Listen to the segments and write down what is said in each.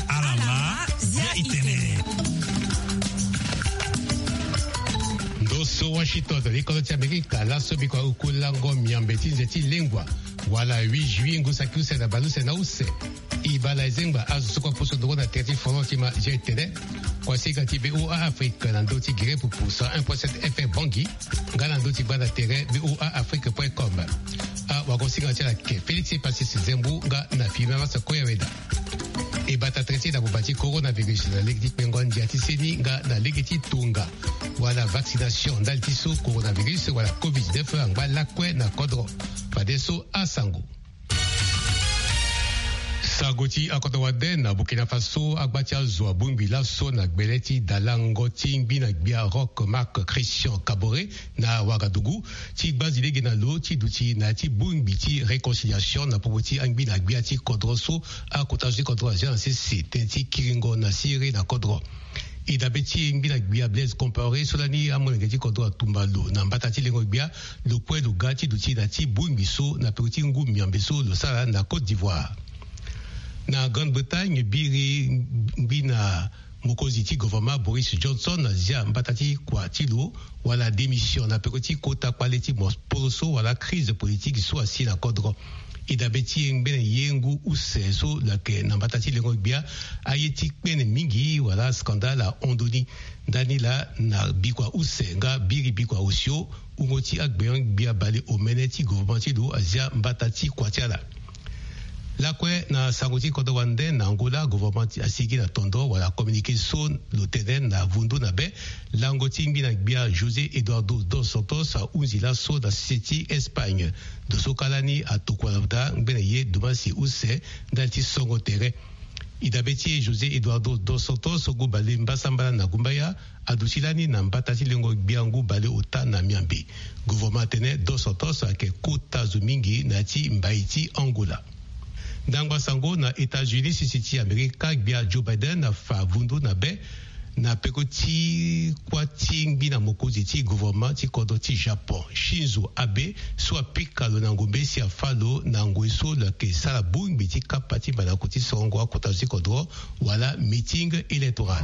Alama ya itene. Doso Washington likoloti Amerika la sobi kwa ukulango miambeti nzeti lingwa wala 8 juillet ngusakuse na baluse na use ibala zengba azusukwa poso dogo na terti fonotima jetene kwa sika ti BOA Afrique na ndoti gire pour 1.7 FM Bangui ngana ndoti bana terrain boaafrique.com wakosika tela ke Félix Passis Zembu nga na filma masa koyaweda e bata traité na bobati coronavirus na legiti pengon diatiseni nga na legiti tunga wala vaccination d'altiso coronavirus wala COVID-19 angba lakwe na kodro padeso asango Sagoti akotawaden na Burkina Faso agbatia zwa bumbi la so na gbeleti dalango timbi na gbia rock Marc Christian Kabore na Ouagadougou ti bazilege na lo ti duti na ti bumbi ti réconciliation na popoti angbi na gbia ti kodroso akotaji kodro ajan CC ti kiringo na siri na kodro idabeti ngina gbia Blaise Compaoré solani amonenge ti kodro tumbalo na mbatati lengo gbia lo pwe lo gati duti na ti bumbi so na peuti ngu miambeso lo sala na Côte d'Ivoire. Na Grande-Bretagne biri bina mokozi ti gouvernement Boris Johnson na zia mbatati kwa tilo wala démission na pekoti kota kwaleti mosporoso wala crise politique so asi na kodro idabeti ngene yengu useso lake na mbatati lengo bia ayeti kwene mingi wala skandala ondoni danila na bikwa usenga biri bikwa osio ungoti agbeyon bia bale omeneti gouvernement ti do azia mbatati kwa tiala la kwe na sangoti kodo wande na Angola gouvernement asigi na tondo wala communication lotenen na vundu na be langoti ngi na bia José Eduardo dos Santos a unzila so da City Espagne do sokalani atokwalda ngene ye dumasi use dalti songo tere idabeti José Eduardo dos Santos go bale mbasambala na gumbaya adusilani na mbatati lengo biangu bale ota na miambi gouvernement tene dos Santos ake kota zumingi na ti mbaiti Angola. Dangwa sango na États-Unis sisiti Amerika bia Joe Biden na fa vundu na be na pekoti kwa tingbi na mokozi ti gouvernement ti kodo ti Japon Shinzo Abe so apika lo na ngombe si afalo na ngweso la ke sala bungbi ti kapati bana kuti songo akota ti kodo wala meeting électoral.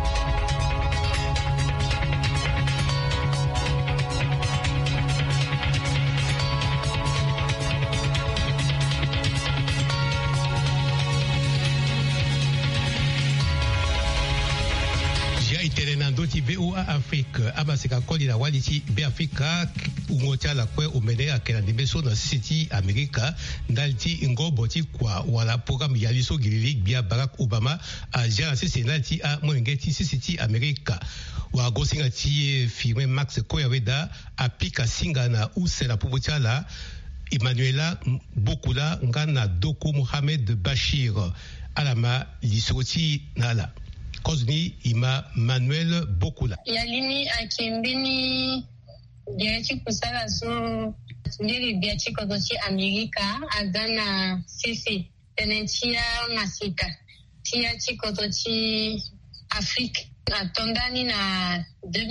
Doti BOA Afrique amaseka koli na waliti be Afrika ungocha la kwe umene akena dimeso na City America ndalti ngobo ti kwa wala programme ya liso gilili bia Barack Obama aja senati a mwengeti City America wa gosinga ti firme Max Koyaweda apika singa na usela pubutala Emmanuela Bokula ngana Doko Mohamed Bashir alama lisoti nala Kozmi ima Manuel Bokula. Yalimi akimbini diachi kusala so ndiri diachi kodochi Amerika agana sisi tenetia masika tia chikodochi Afrique atondani na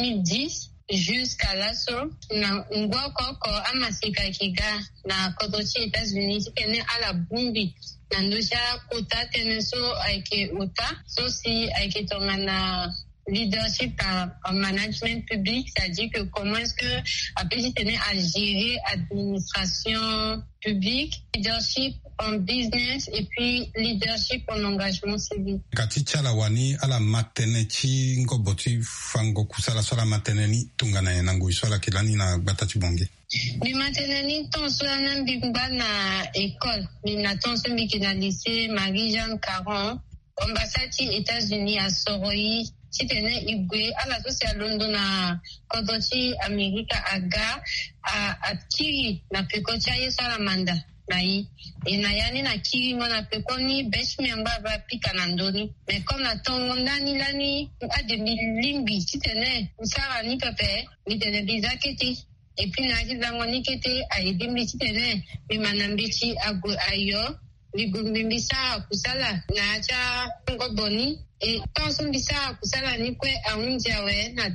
2010 jusqu'à l'assaut na ngwakoko amasika kiga na kodochi États-Unis tene ala bumbi na ndosha kota tene so aike uta so si aike tongana leadership en management public, c'est-à-dire que comment est-ce que après tenir à gérer administration publique, leadership en business et puis leadership en engagement civique. Katicha la wani ala matene chi ngoboti fango kusala sola matene ni tungana ya nangu isola kilani na batati bonge. Ni matene ni tonso na mbimba na école, ni na tonso mbiki na lycée Marie-Jeanne Caron, ambassade États-Unis à Soroyi. Si tene igwe ala to se London na kodochi Amerika aga a kiri na pekocha yeso la manda na yi na yani na kiri ngona pekoni beshmi amba ba pika na ndoni mais comme na tongo ndani lani a de milimbi si tene usara ni pepe ni tene bizaketi et puis na jizango ni kete a edimbi si tene mi manambichi ago ayo ligumbisa kusala na acha ngoboni et quand on dit ça kusala ni kwe a unjawe na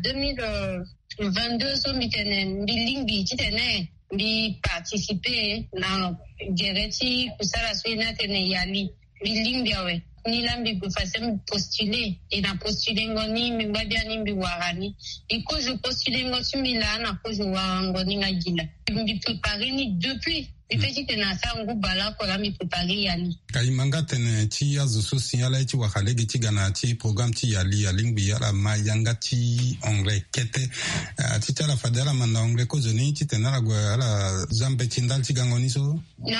2022 so mitene bilingi titene bi participer na gereti kusala so na tene yali bilingi awe ni lambi kufasem postuler et na postuler ngoni mbabia ni mbiwarani iko je postuler ngoti milana ko je wangoni ngagila mbi préparer ni depuis ifeji na sangu bala ko la mi préparer yani kaimanga tene ti azo so signala ti wakalege ti gana ti programme ti yali alingbi ala mayanga ti anglais kete ti tala fadela manda anglais ko zoni ti tenala gwa ala zambe ti ndal ti gangoni so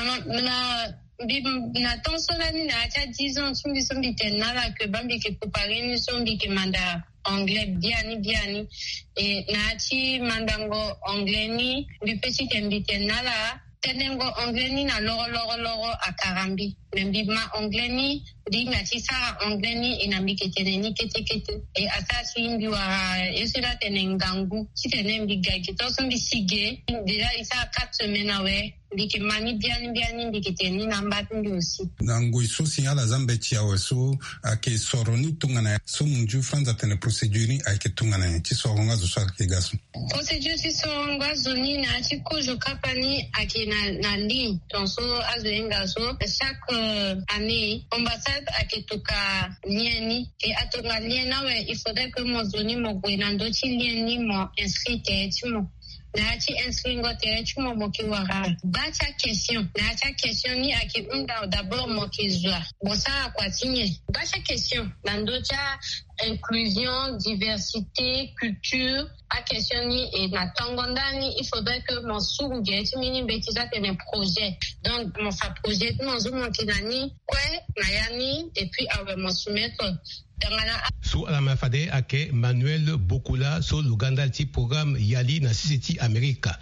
na tonso la ni na acha 10 ans sumbi tenala que bambi ke préparer ni sombi ke manda anglais biani et na achi mandango anglais ni bipesi tenala tenengo anglais ni na loro akarambi membima anglais ni dinga tisa anglais ni inambike teneni kete e asasi mbiwa yesura tenengangu titenembi gagi tosombi sige déjà isa 4 semaines awe ndike mani biani ndike teni nambatu ndi aussi nango iso signala zambe ti awe so ake soroni tungana so munju franza tene procedure ake tungana ti soronga zo ke gaso procedure ti soronga zoni na ti kojo kapani ake na ligne tonso azoenga so chaque année ambassade aketoka lieni et atonga liena we il faudrait que mon zoni mo gwena ndo ti lieni mo inscrite ti mo na ti inscrit ngote ti mo mo ki wara bacha question ni ake unda d'abord mo ki zwa bon ça kwatine bacha question na ndo cha inclusion diversité culture a question ni et na tangondani il faudrait que mon sourge ti mini betiza tene projet donc mon fa projet mon zo mo kinani kwe na yani et puis awe mo soumettre Sous la mafade ake Manuel Bokula so Luganda ti programme Yali na City America.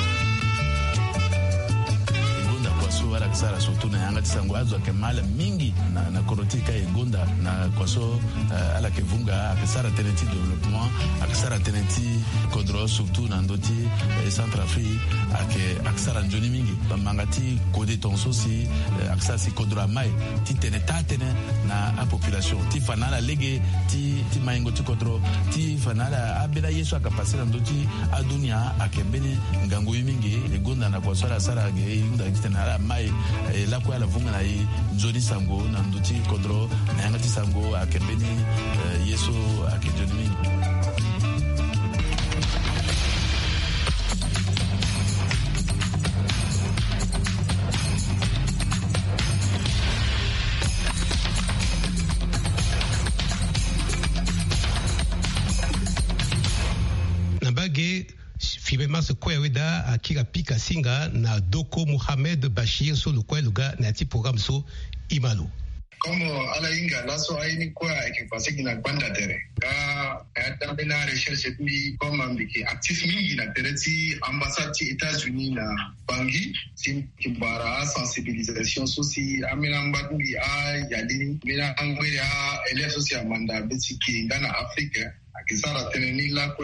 Wala kisara surtout na yanga tisango azo ke mala mingi na korotika egonda na kwaso ala ke vunga akisara teneti développement akisara teneti kodro surtout na ndoti Centrafrique akisara njoni mingi mangati kode tonso si akisara si kodro mai ti tenetane na a population ti fanala lege ti maingo ti kodro ti fanala abela yeso akapasira ndoti adunia akembeni ngango mingi egonda na kwaso ala sara ge inda kitana mai la kwa la vunga na nzoni sango na nduti kodro na yanga ti sango akembeni yeso akejoni mingi nabage Fibema se kweweda akira pika singa na Doko Mohamed Bashir so le kweluga na ti programme so Imalo. Comme ala inga laso aini kwa ekipase kina kwanda tere. Ka ayata na recherche bi comme ambiki actif mingi na tere ti ambassade ti États-Unis na Bangui si kibara sensibilisation soci amina mbadungi a yali mina angwera élève soci amanda beti ki ngana Afrique akisara teneni lakwe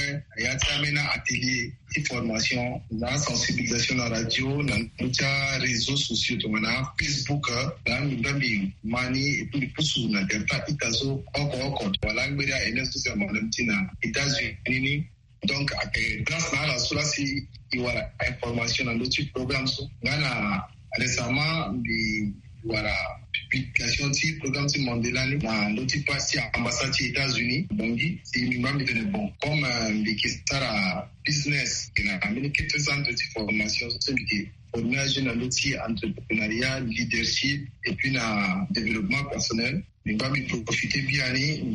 ayata mena atelier ti formation na sensibilisation na radio na mucha réseaux sociaux to na Facebook na ndambi mani et puis pusu na delta itazo oko wala ngberia enesu na États-Unis donc grâce à la solasi iwala information na notre programme so ngana récemment di wala publication ti programme ti mondial na notre parti ambassade ti États-Unis bongi si mimba mi bon comme bikistara business na amérique centre de formation so biki formation na l'outil entrepreneuriat leadership et puis na développement personnel mimba mi profiter bien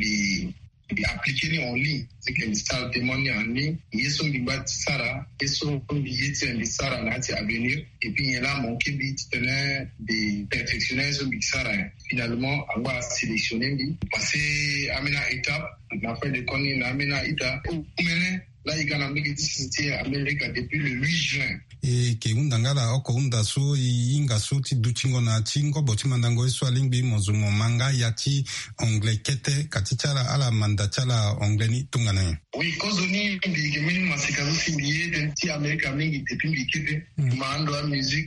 ni appliquer en ligne c'est que ça demande en ligne yeso mimba sara yeso yiti en sara na ti avenir et puis il a manqué bit tenir de perfectionner ce sara finalement avoir sélectionné passer amena étape na fin de connait na amena ita mener là il gana militité Amérique depuis le 8 juin e ke undangala oko unda so inga so ti duchingo na chingo boti mandango so alingbi mozumo manga yati anglais kete katichala ala mandachala anglais ni tungana oui kozoni ndi gemini masikazo simbiye denti America mingi depuis bikete mando musique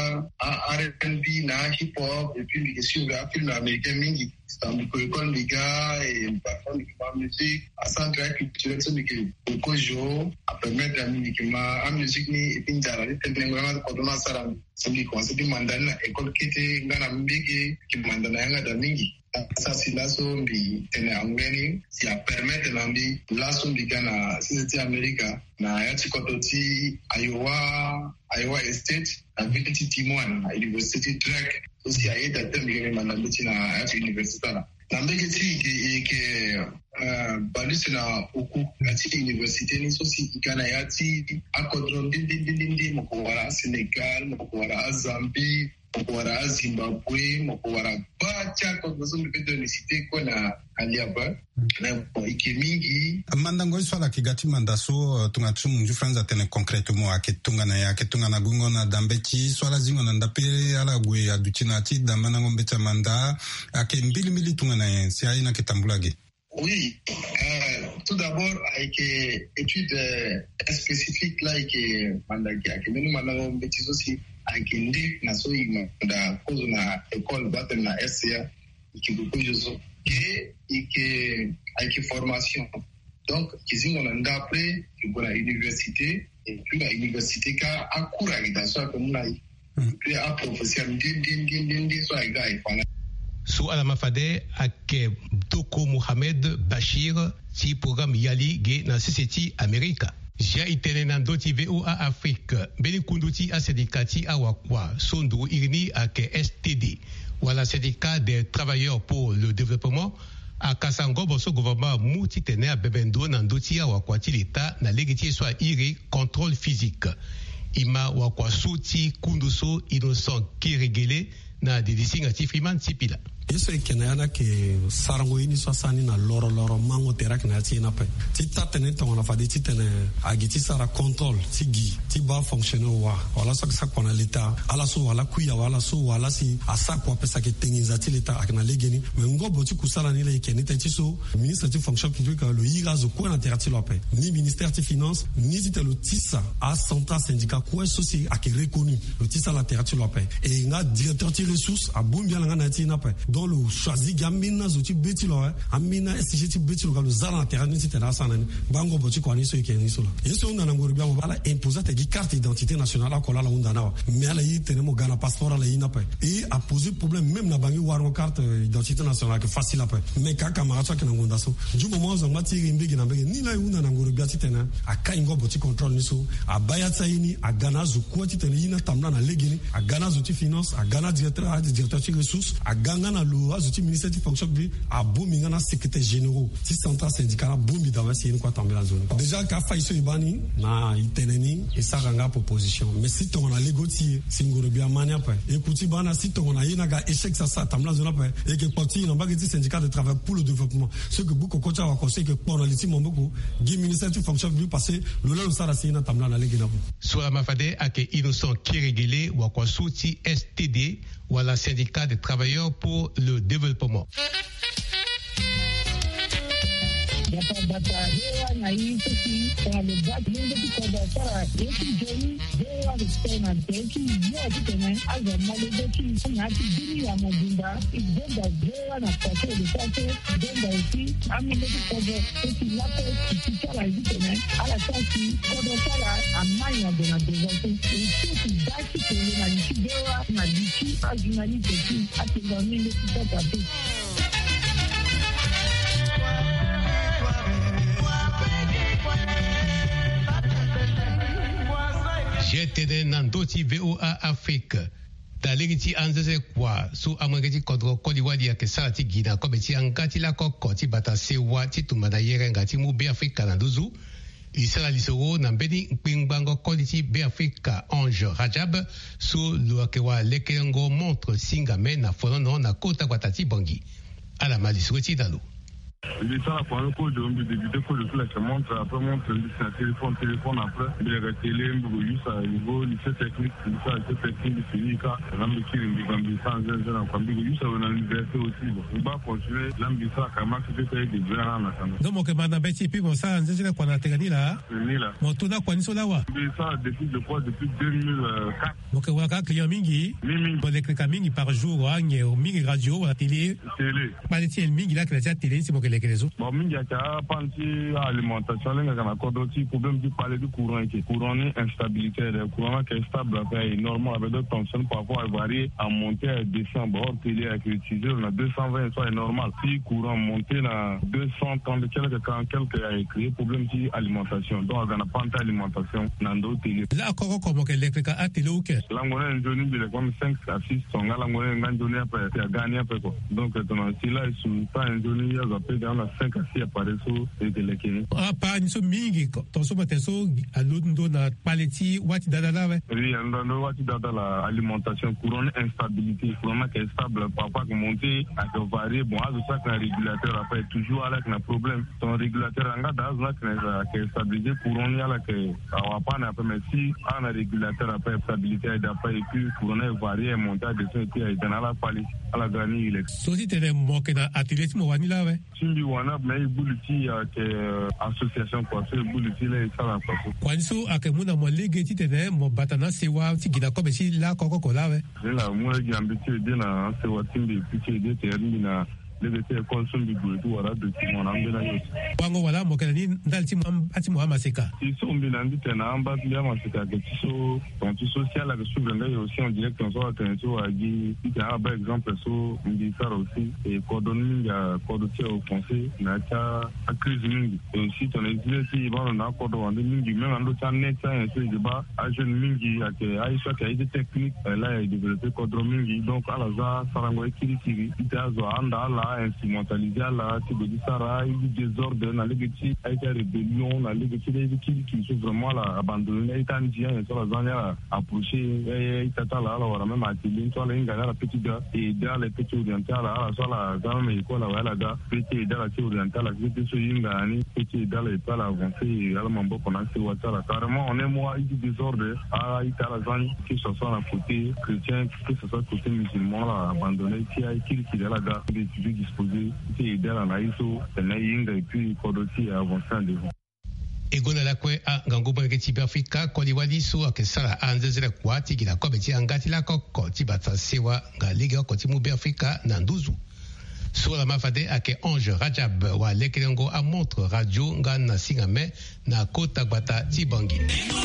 R&B na hip hop et puis bikesio ga film américain mingi c'est ko école liga et parfois la musique à centre culturel so bikete kojo a permettre la musique ni et puis ndara tenengo na kodona sara Simbi commencé di mandana école kete ngana mbege ki mandana yanga da mingi. Ça si laso mbi tene angeni si a permettre nambi laso mbi gana sisi America na yati kototi Iowa State na viti Timon na University Drake aussi aida tembe mandana tina yati university na mbege ti ke balisi na uku yati university ni sosi gana yati akodron dindi mokowara Senegal mokowara Zambie mokowara Zimbabwe mokowara bacha kodzozo mpedo university kona aliaba na ikimingi mandango swala kigati mandaso tungatsumu nju franza tene concrètement aketunga na gungo na dambechi swala zingo na ndapere ala gwe aduchina ti damana ngombecha manda ake mbili tunga na yensi aina ketambulage. Oui, tout d'abord avec étude spécifique là que mandaki ake menu mandango mbetizo si ake ndi na so imanda kozo na école batem na SCA ikikukujozo et avec formation. Donc, ils ont d'après la université et puis la université qui a encouragé dans ce que nous avons puis à professeur d'indi soit égal. Sous Alamafade ake Toko Mohamed Bachir si programme Yali ge na CCT America. Jia itene na ndoti VOA Afrique beni kunduti a syndicati awakwa sondu irni ake STD wala syndicat des travailleurs pour le développement a kasango boso gouvernement muti tene a bebendo na ndoti awakwati l'État na legiti soit iri contrôle physique ima wakwa suti kunduso innocent kirigele na dedisinga tifriman tipila. Yeso kenayana ke sarango ini swasani na loro mango terak na ti na pe ti tatene to na fadi ti tene agiti sara contrôle ti gi ti ba fonctionner wala sa kona l'état ala so wala kuya wala so wala si asa kwa pesa ke tengiza ti l'état akna legeni mais ngobo ti kusala ni le kenita ti so ministre ti fonction publique le irazo ko na terati lo pe ni ministère ti finance ni ti le tisa a central syndicat ko so si ak reconnu le tisa la terati lo pe et nga directeur ti ressources a bumbia nga na ti na pe dans le choisi gamina zoti betilo amina SGT betilo ga le zala terrain ni tena sana bango boti ko ani so ikeni so yeso na ngoro bia mo bala imposate gi carte d'identité nationale akola la unda na mais ala yi tenemo gana passeport ala yi na pa et a posé problème même na bangi waro carte d'identité nationale que facile apa mais ka camarade so ke na ngunda so du moment zo ngati mbegi na mbegi ni la unda na ngoro bia tena aka ingo boti contrôle ni so a bayatsa yini a gana zo ko ti tena yina tamna na legini a gana zo ti finance a gana directeur ti ressources a gana na le ministère de fonction publique a boumi ngana secrétaire généraux si central syndicat a boumi dans c'est une quoi tomber la zone déjà ka faiso ibani na iteneni et ça ranga proposition mais si ton a légoti singoro bia mania pa écoute bana si ton a yina ga échec ça tamla zone pa et que parti na bagati syndicat de travail pour le développement ce que beaucoup coach a conseil que pour na liti momoko gi ministère de fonction publique passer le là ça c'est na tamla na legina sur la mafade ake innocent kirigele wa kwa suti STD wala syndicat des travailleurs pour le développement. J'étais dans Ndoti VOA Afrique. Talegiti anzese kwa su amangeti kodro kodiwadi ya kesati gina kometi angati la kokoti bata sewa titumana yerenga timu be Afrika na nduzu. Isala lisoro na mbedi mpingbango koditi be Afrika Ange Rajab su luakewa lekengo montre singame na fonono na kota kwatati bangi. Ala malisoro tidalu. L'État a pas un code de débuter que le flash montre, après montre le téléphone après, les télé, ça niveau lycée technique, lycée technique, Sénica, l'ambitieux, l'ambitieux, ça va dans l'université aussi. On va continuer l'ambitieux à Kamak, c'était des grands ensemble. Donc, mon madame Betty, puis mon sang, c'est là qu'on a tenu là. Mon tour là, quoi, nous sommes là. Ça, depuis 2004. Donc, on a client mingi, pour les clients mingi par jour, mingi radio, la télé. Pas les tiens mingi là, que la télé, c'est pour que lekerezo bon mingi aka panti alimentation lenga kana kodoti problème du parler du courant qui courant ni instabilité le courant qui est stable avec normal avec d'autres tensions parfois varier à monter à descendre hors télé avec utiliser on a 220 soit normal si courant monter na 230 quelques a créé problème ci alimentation donc on a pas alimentation nando télé la koko comme que électrique a télé ou que la ngone ndoni bile comme 5 à 6 songa la ngone ngandoni après ya gagner après quoi donc on si là ils pas ndoni ya zape dans la 5 à 6 appareils et de lekeni pa ni so mingi to so bateso alondo na paleti wati dada ouais oui ando wati dada la alimentation courant instabilité courant qui est stable parfois que monter à varier bon à ça que régulateur après toujours avec un problème ton régulateur anga dans là que stabilité courant y a là que on pas na mais si on a régulateur après stabilité d'après et puis courant varier monter de ça et dans la palette à la gani il est so si tene mo que na athlétisme wani là ouais simbi wana mais buliti que association quoi c'est buliti là ça la quoi kwani so akemuna mo lege ti tene mo batana sewa ti gina ko be si la koko ko la we la mo lege ambiti de na sewa timbi piche de termi na lege te consombi buliti wala de ti mo na mbena yo wango wala mo ke ni ndalti mo ati mo amaseka ti so mbina ndite na amba ti amaseka ke ti so ton ti social la que souvent là aussi en direct on soit attention à gi ti a par exemple so mbi ça aussi et coordonner ya coordonner au français na ta crise mingi et aussi ton exemple ti ba na coordonner mingi même en d'autres net ça c'est de ba a jeune mingi à que a soit qu'il y a des techniques là il développer coordonner mingi donc à la za sarango kiri ti ta zo anda la instrumentaliser la ti de sara il désordre na legati a été rébellion na legati qui sont vraiment là abandonné étant bien et sur la zone approcher et tata là alors même à Tilin sur la ngana la petite et dans les petits orientales là sur la zone mais quoi là voilà là petit dans la orientale la petite sur ngani petit dans les pas avancé là mambo qu'on a c'est là carrément on est moi il désordre à la zone qui se sont à côté chrétien que ce soit côté musulman là abandonné qui a qui là là disposer qui dans la iso et puis kodoti avancer devant egona la kwe a ngangobo ke tibe Afrika ko liwali so akesala anzezela kwati kila ko beti angati la kokko tibata sewa nga liga ko timu be Afrika na nduzu sur la mafade ake Ange Rajab wa lekelengo a montre radio nga na singame na kota gbata tibangi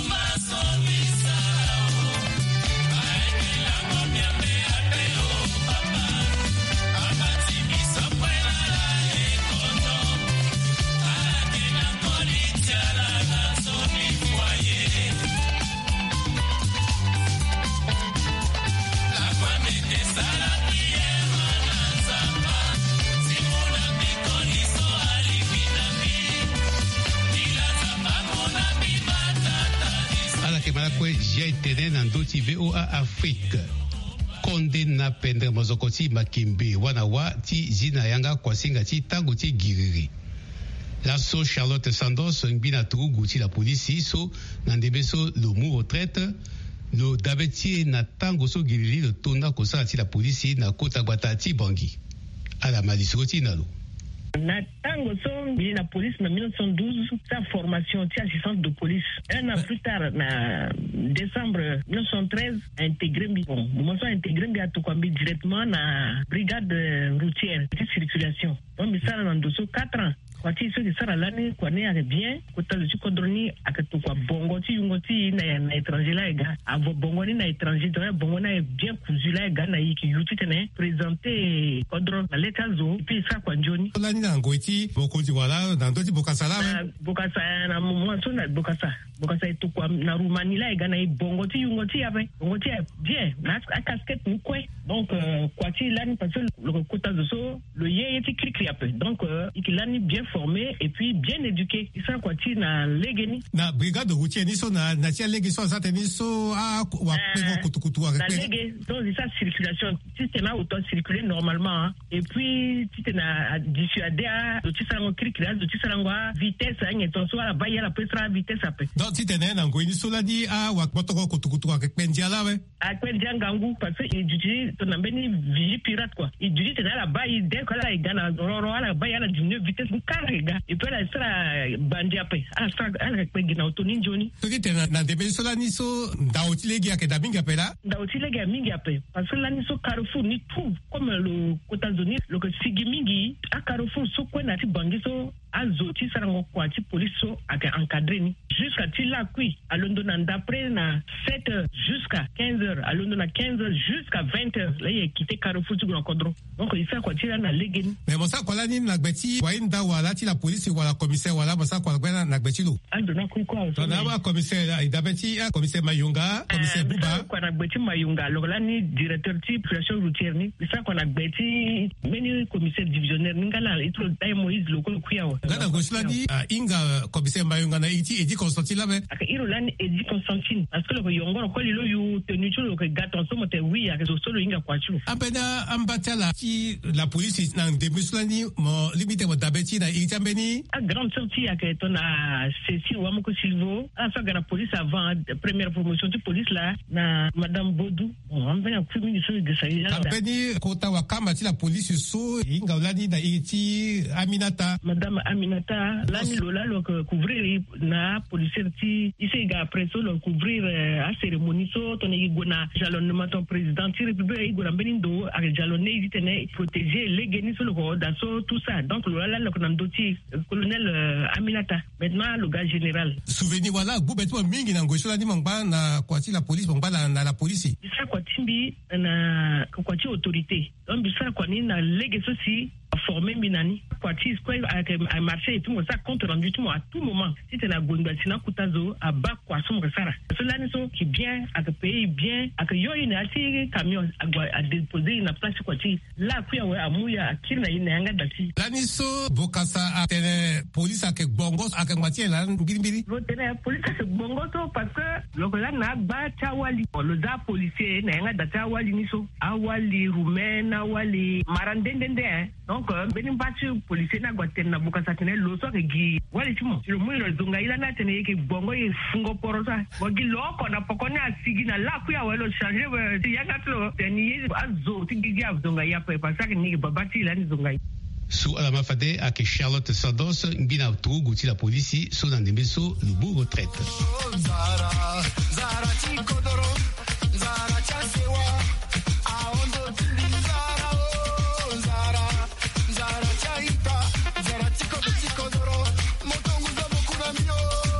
Ndoti VOA Afrique konde na pendre mozokoti makimbe wana wa ti zina yanga kwasinga ti tango ti giriri la so Charlotte Sandos ngbina tugu ti la polisi so na ndebe so lo mu retraite lo dabeti na tango so giriri lo tonda kosala ti la polisi na kota gbata ti bangi ala malisoti nalo na tango so la police en 1912 sa formation de assistante de police un an plus tard na décembre 1913 intégré bon moi so intégré à Tokwambi directement na brigade routière de circulation donc ça en 4 ans quand il se dit ça l'année qu'on est bien quand le codroni à que tout quoi bongo ti yungoti na étranger là gars avo bongo ni na étranger donc bongo na bien cousu là gars na yiki yuti tene présenter codron na lekazo puis ça kwa njoni la ni na ngoti boko ti wala na ndoti bokasa la bokasa na moi so na bokasa tout quoi na Roumanie là gars na bongo ti yungoti avec bongo ti bien na casquette ni quoi donc quoi ti là ni parce que le quota de so le yé ti cri un peu donc il l'a ni bien formé et puis bien éduqué ça quoi tu na legeni na brigade routière ni so na tia legi so ça teni so a wa pego kutukutu wa na legi donc ça circulation si tu na auto circuler normalement hein, et puis tu na dissuader tu ça on cri tu ça on vitesse hein ton so la bailler la prestra vitesse après alors si tene na ngoi ni sola di a wa potoko kutukutu wa kpendia la we a kpendia ngangu parce que il dit ton ambeni vie pirate quoi il dit tene la ba il dès que la igana roro ala ba ala d'une vitesse carrega il peut la sera bandi après ala kpengia autoni joni to dit na de sola ni so ndaotilegi ya kedabinga pela ndaotilegi ya mingi après parce que là ni so Carrefour ni tout comme le États-Unis le que sigi mingi a Carrefour so ko na ti bangi so azoti sarango kwa ti police so aka encadré ni jusqu'à ti la kui à London d'après na 7h jusqu'à 15h à London à 15h jusqu'à 20h là il quitté Carrefour tu grand condro donc il fait quoi ti na legen mais bon ça quoi là ni na gbeti wa inda wala ti la police wala commissaire wala bon ça quoi na gbeti lo andona ku quoi on a commissaire idabeti commissaire Mayunga commissaire Buba quoi na gbeti Mayunga alors là ni directeur ti pression routière ni ça quoi na gbeti meni commissaire divisionnaire ngala itro dai Moïse loko kuyawa ngana goslani inga commissaire Mayunga na iti Constantine là mais aka irolani edi Constantine parce que le yongoro ko lilo yu tenu chulo ke gaton so mote wi aka so solo inga kwachu abena ambatala ti la police na demuslani mo limite mo dabeti na itambeni a grande sortie aka to na Cécile Wamoko Silvo a sa gara police avant première promotion de police là na madame Bodou on vient plus ministre de ça abeni kota wa kama ti la police so inga ulani na iti Aminata madame Aminata lani lola lo couvrir na policier ti ici ga presso lo couvrir a cérémonie so to ne gona jalonnement ton président ti république gona benindo a jalonné il tenait protéger les génis sur le corps d'assaut tout ça donc lola lo konando ti colonel Aminata maintenant le gars général souvenir wala gouvernement mingi na ngoshola ni mangba na kwati la police mangba na la police ça kwati mbi na kwati autorité donc ça kwani na lege ceci formé minani kwati quoi a marché et tout ça compte rendu tout à tout moment si tu la gonda sina kutazo a bas quoi son resara cela ne sont qui bien à que pays bien à que yo ina ati camion à déposer une place kwati là kuya wa amuya akina ina yanga dati laniso bokasa a tene police a que bongos a que ngwati la ngirimbiri tene police a que bongos parce que lokola na ba tawali le da policier na yanga dati awali niso awali roumain awali marandendende donc benim bati policier na gwaten na bokasa tene lo so ke gi wali timo le muiro zonga ila na tene ke bongo e fungo porosa wagi loko na pokoni asigi na la kuya welo changer we yanga tlo teni azo tigi zonga ya pe parce que ni babati la ni zonga sous à la mafade à que Charlotte Sandos ngina tout gouti la police so dans des beso le beau retraite Zara Zara Chikodoro Zara Chasewa aondo Zara Zara Zara Chaita Zara Chikodoro motongu za bokuna mio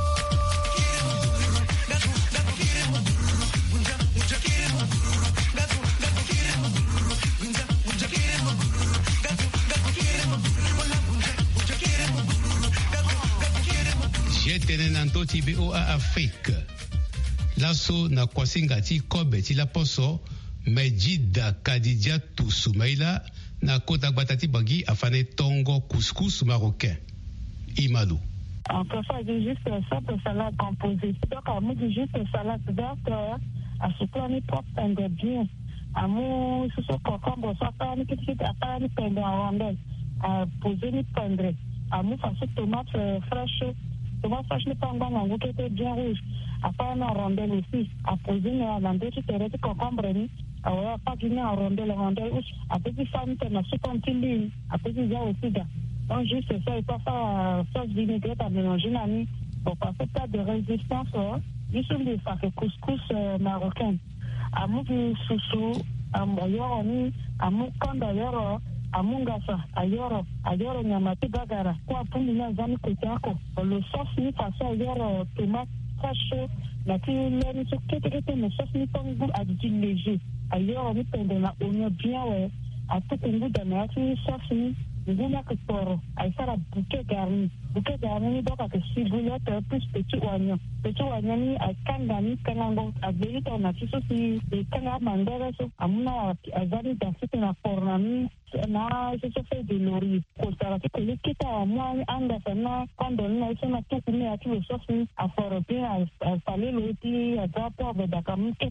tenenanto ti BOA Afrique laso na kwasinga ti kobe ti la poso Medjida Kadidja Soumaïla na kota gbatati bagi afane tongo couscous marocain Imalou. On peut faire juste simple salade composée. Donc, on met juste salade verte, à ce plan, on peut bien. À mon sous concombre, ça fait un petit peu à faire une en rondelle. À poser une pendre. À mon faire tomate fraîche. Tomate fraîche, n'est pas un bon goût qui était bien rouge. À faire une rondelle aussi. À poser une rondelle, tu te rêves concombre. Alors, pas d'une rondelle, à petit femme, tu as soupe en petit à petit zéro aussi. Donc, juste ça, il faut faire sauce vinaigrette à mélanger l'année pour passer pas de résistance. Ils sont des sacs couscous marocains. À mon soussou, à mon yoroni, à mon d'ailleurs, à mon gassa, ailleurs, nyamati bagara. Quoi, pour nous, nous avons côté le sauce, nous passons ailleurs, tomate, fraîche, la tille, ce qui était le sauce, nous avons goût à du léger. Ailleurs, nous prenons la oignon bien, à tout le goût de la sauce, Zina que pour aïsara bouquet garni donc avec ciboulette plus petit oignon ni à kangani kanango à vérité on a tout ceci et kanga mandara so amuna azali dans cette na fornami na se fait de laurier pour ça que les kita moi anda sana quand on a ça tout mais à tout le sauce à fort bien à saler le petit à drapeau avec da kamukete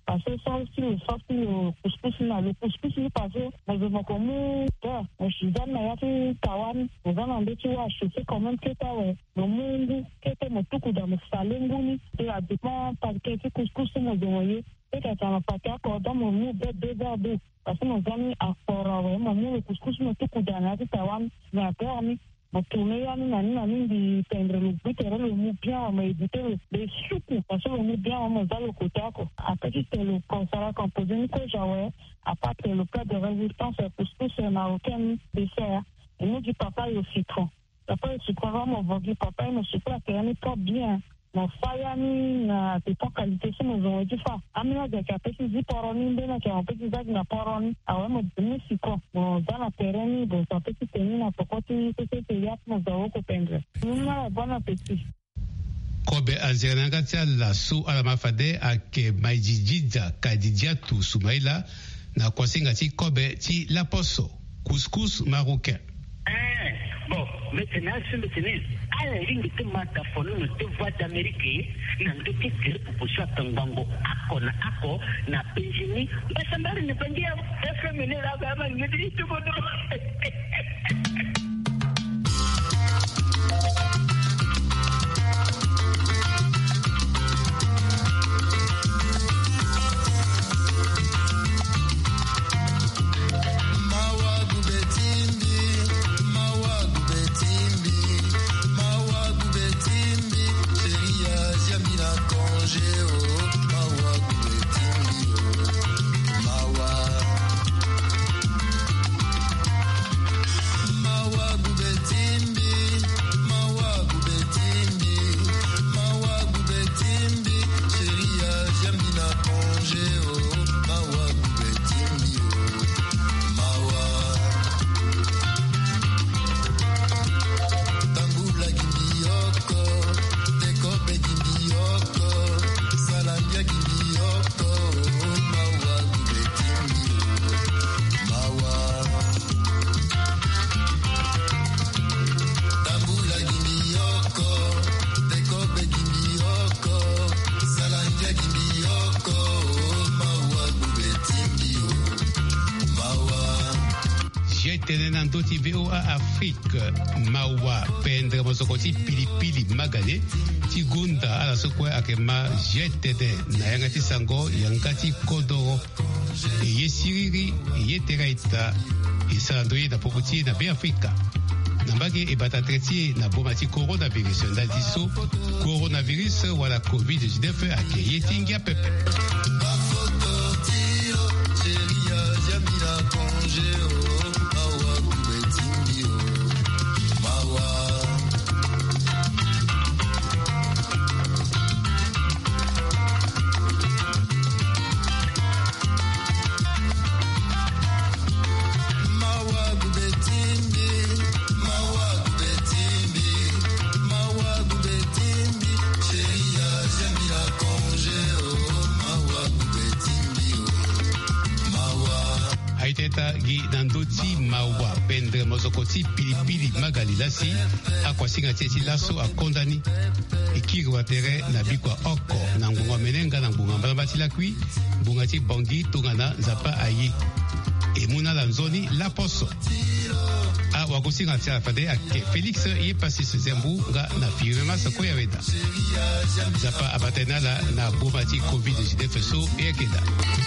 parce que ça aussi le sorti le couscous ni parce que mais comme je suis dans la Tawan on va demander tu vois je sais quand même que ça ouais le monde que me tout dans le salenguni et la dépend parce que couscous me donner et que ça va pas encore dans mon mou de parce que nos amis à fort ouais mon couscous me tout dans la Tawan na permis donc tourner nani di tendre le but et le mou bien on m'a évité les soupes parce que le mou bien on m'a dans le côté après c'était le concert composé ni que j'avais à part le plat de résistance parce que c'est marocain dessert et nous du papa et le citron après le citron mon vendu papa il me sucre que on est pas bien mon fayani na de ton qualité c'est nos ont dit ça amina de capacité du poroni de na qui on peut dire na poroni awa mo de citron dans la terrain de ça peut tenir na pokoti c'est ya mo zo ko pendre na bon appétit kobe azirangati la su ala mafade ake maijijija kadijia tu sumaila na kwasinga ti kobe ti la poso couscous marocain. Bon, maintenant, à la ligne de Matafono, nous te voix d'Amérique, nous te quitter pour ça, Tangango, Ako, na Péjini, mais ça m'a dit, efféminé la gamme, nous dit tout le monde. Tenenando ti VOA Afrique mawa pendre mosokoti pilipili magale ti gunda ala sokwe akema jetede na yangati sango yangati kodoro yesiriri yeteraita isandoye na popoti na be Afrika nambage ebata treti na bomati coronavirus ndadiso coronavirus wala COVID-19 ake yetingia pepe nandoti mawa pendre mozokoti pilipili magalilasi akwasinga tieti laso akondani ikirwa tere na bikwa oko na ngunga menenga na ngunga mbala lakwi bunga ti bongi tungana zapa ayi emuna la nzoni la poso wakusinga tia fade ake Felix ye pasisi zembu nga na firma sako ya weda zapa abatenala na bomati COVID-19 so ekeda